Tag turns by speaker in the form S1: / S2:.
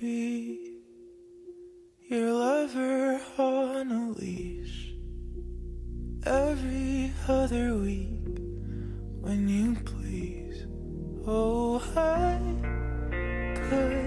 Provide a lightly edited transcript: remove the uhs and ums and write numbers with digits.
S1: be your lover on a leash every other week when you please. Oh, I could